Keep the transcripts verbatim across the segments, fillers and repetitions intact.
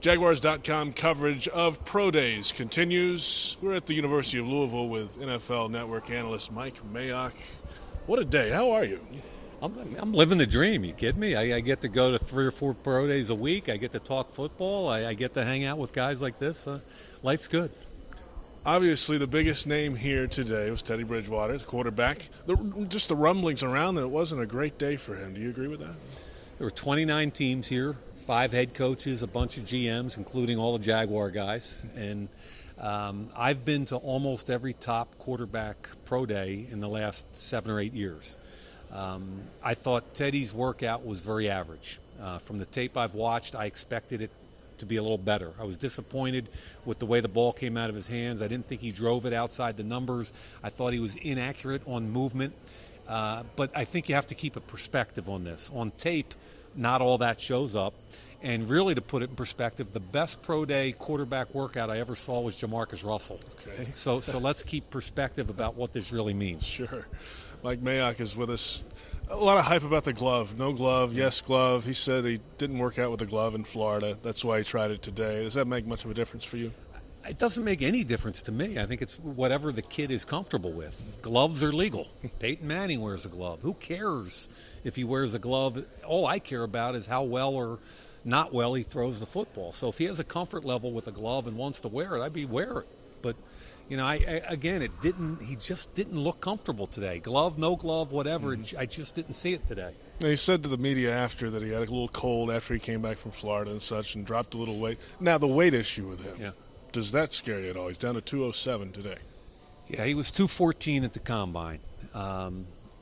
Jaguars dot com coverage of Pro Days continues. We're at the University of Louisville with N F L Network analyst Mike Mayock. What a day. How are you? I'm, I'm living the dream. You kidding me? I, I get to go to three or four pro days a week. I get to talk football. I, I get to hang out with guys like this. Uh, life's good. Obviously, the biggest name here today was Teddy Bridgewater, the quarterback. The, just the rumblings around that it wasn't a great day for him. Do you agree with that? There were twenty-nine teams here, five head coaches, a bunch of G Ms, including all the Jaguar guys. And um, I've been to almost every top quarterback pro day in the last seven or eight years. Um, I thought Teddy's workout was very average. Uh, from the tape I've watched, I expected it to be a little better. I was disappointed with the way the ball came out of his hands. I didn't think he drove it outside the numbers. I thought he was inaccurate on movement. Uh, but I think you have to keep a perspective on this. On tape, not all that shows up. And really, to put it in perspective, the best pro day quarterback workout I ever saw was Jamarcus Russell. Okay. So, so let's keep perspective about what this really means. Sure. Mike Mayock is with us. A lot of hype about the glove. No glove, yes glove. He said he didn't work out with the glove in Florida. That's why he tried it today. Does that make much of a difference for you? It doesn't make any difference to me. I think it's whatever the kid is comfortable with. Gloves are legal. Peyton Manning wears a glove. Who cares if he wears a glove? All I care about is how well or not well he throws the football. So if he has a comfort level with a glove and wants to wear it, I'd be wear it. But you know, I, I again, it didn't. He just didn't look comfortable today. Glove, no glove, whatever. Mm-hmm. I just didn't see it today. He said to the media after that he had a little cold after he came back from Florida and such, and dropped a little weight. Now the weight issue with him. Yeah. Does that scare you at all? He's down to two oh seven today. Yeah, he was two fourteen at the combine. Um,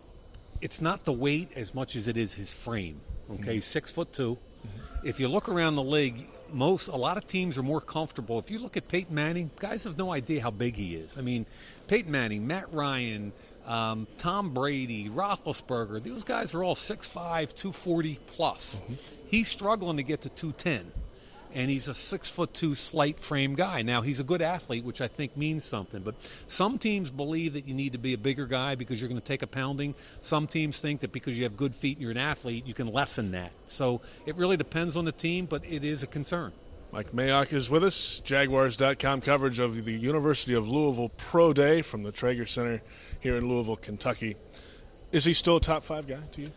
it's not the weight as much as it is his frame. Okay, mm-hmm. He's six foot two. Mm-hmm. If you look around the league, most a lot of teams are more comfortable. If you look at Peyton Manning, guys have no idea how big he is. I mean, Peyton Manning, Matt Ryan, um, Tom Brady, Roethlisberger, those guys are all six five, two forty plus. Mm-hmm. He's struggling to get to two ten, and he's a six foot two slight frame guy. Now, he's a good athlete, which I think means something, but some teams believe that you need to be a bigger guy because you're going to take a pounding. Some teams think that because you have good feet and you're an athlete, you can lessen that. So it really depends on the team, but it is a concern. Mike Mayock is with us. Jaguars dot com coverage of the University of Louisville Pro Day from the Traeger Center here in Louisville, Kentucky. Is he still a top five guy to you?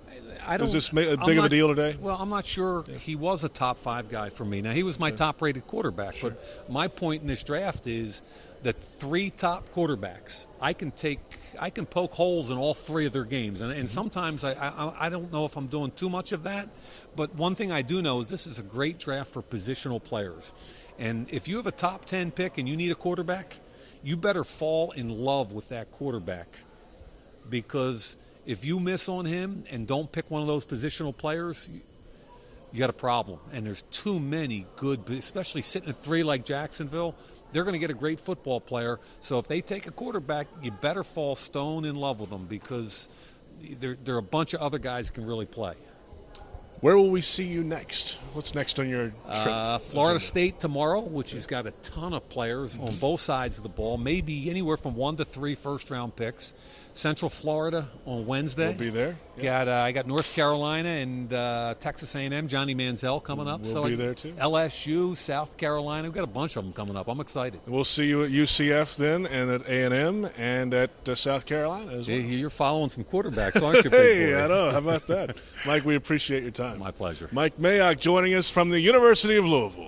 I don't, Is this a big not, of a deal today? Well, I'm not sure yeah. He was a top five guy for me. Now, he was my yeah. top-rated quarterback, sure. But my point in this draft is that three top quarterbacks, I can take, I can poke holes in all three of their games. And, and mm-hmm. sometimes I, I, I don't know if I'm doing too much of that, but one thing I do know is this is a great draft for positional players. And if you have a top ten pick and you need a quarterback, you better fall in love with that quarterback, because if you miss on him and don't pick one of those positional players, you, you got a problem. And there's too many good, especially sitting at three like Jacksonville. They're going to get a great football player. So if they take a quarterback, you better fall stone in love with them, because there, there are a bunch of other guys that can really play. Where will we see you next? What's next on your trip? Uh, Florida State tomorrow, which has got a ton of players on both sides of the ball, maybe anywhere from one to three first-round picks. Central Florida on Wednesday. We'll be there. Yep. Got uh, I got North Carolina and uh, Texas A and M. Johnny Manziel coming up. We'll so be I, there too. L S U, South Carolina. We've got a bunch of them coming up. I'm excited. We'll see you at U C F then, and at A and M, and at uh, South Carolina as well. You're following some quarterbacks, aren't you? Hey, I know. How about that? Mike, we appreciate your time. My pleasure. Mike Mayock joining us from the University of Louisville.